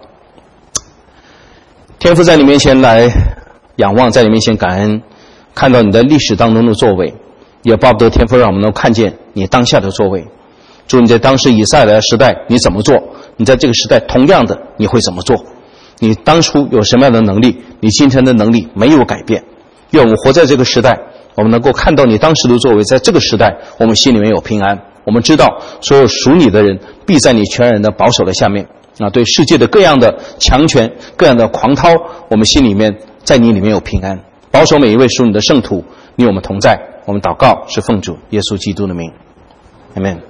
天父，在你面前来仰望，在你面前感恩，看到你在历史当中的作为，也巴不得天父让我们能看见你当下的作为。主，你在当时以赛亚时代你怎么做，你在这个时代同样的你会怎么做，你当初有什么样的能力，你今天的能力没有改变。愿我们活在这个时代，我们能够看到你当时的作为，在这个时代我们心里面有平安，我们知道所有属你的人必在你全然的保守的下面啊，对世界的各样的强权、各样的狂涛，我们心里面在你里面有平安，保守每一位属你的圣徒，你我们同在。我们祷告是奉主耶稣基督的名，阿们。